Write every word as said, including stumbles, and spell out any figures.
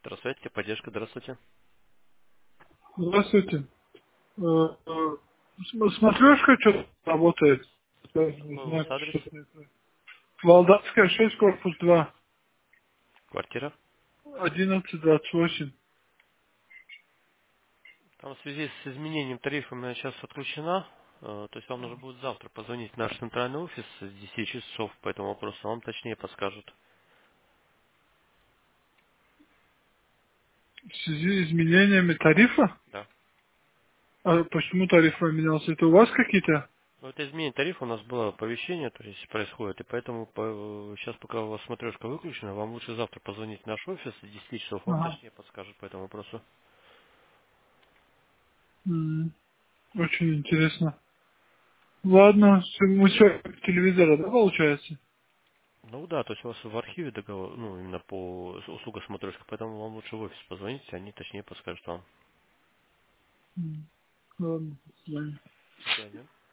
Здравствуйте, поддержка, здравствуйте. Здравствуйте. Э, э, см- Смотрешка что работает? Даже не Какой у вас знаю, адрес? что это. Валдатская, шесть, корпус два, Квартира? одиннадцать двадцать восемь. Там в связи с изменением тарифа у меня сейчас отключена. э, То есть вам нужно будет завтра позвонить в наш центральный офис с десяти часов по этому вопросу. Вам точнее подскажут. В связи с изменениями тарифа? Да. А почему тариф поменялся? Это у вас какие-то? Ну, это изменение тарифа у нас было оповещение, то есть происходит, и поэтому по- сейчас, пока у вас смотрешка выключена, вам лучше завтра позвонить в наш офис с десяти часов, вам Ага. точнее подскажут по этому вопросу. М, Очень интересно. Ладно, с- мы все телевизора, да, получается? Ну да, то есть у вас в архиве договор, ну именно по с- услуга смотрешка, поэтому вам лучше в офис позвонить, они точнее подскажут вам. М, Ладно, до свидания. До свидания.